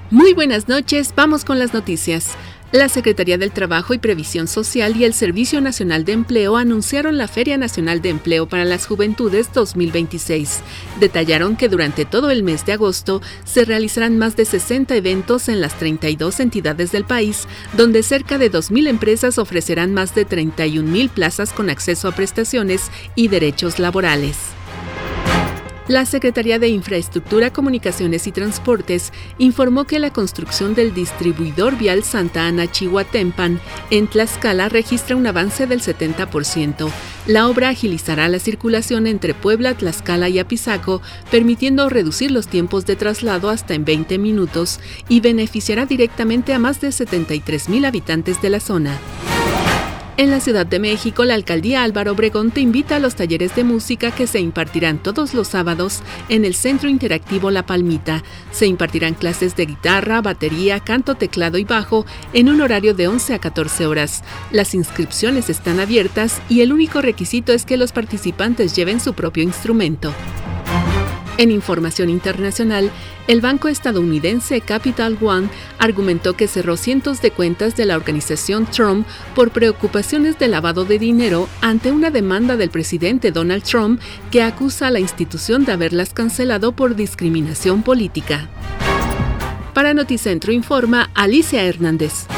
Muy buenas noches, vamos con las noticias. La Secretaría del Trabajo y Previsión Social y el Servicio Nacional de Empleo anunciaron la Feria Nacional de Empleo para las Juventudes 2026. Detallaron que durante todo el mes de agosto se realizarán más de 60 eventos en las 32 entidades del país, donde cerca de 2,000 empresas ofrecerán más de 31,000 plazas con acceso a prestaciones y derechos laborales. La Secretaría de Infraestructura, Comunicaciones y Transportes informó que la construcción del distribuidor vial Santa Ana-Chihuatempan en Tlaxcala registra un avance del 70%. La obra agilizará la circulación entre Puebla, Tlaxcala y Apizaco, permitiendo reducir los tiempos de traslado hasta en 20 minutos y beneficiará directamente a más de 73,000 habitantes de la zona. En la Ciudad de México, la Alcaldía Álvaro Obregón te invita a los talleres de música que se impartirán todos los sábados en el Centro Interactivo La Palmita. Se impartirán clases de guitarra, batería, canto, teclado y bajo en un horario de 11 a 14 horas. Las inscripciones están abiertas y el único requisito es que los participantes lleven su propio instrumento. En información internacional, el banco estadounidense Capital One argumentó que cerró cientos de cuentas de la organización Trump por preocupaciones de lavado de dinero ante una demanda del presidente Donald Trump que acusa a la institución de haberlas cancelado por discriminación política. Para Noticentro informa Alicia Hernández.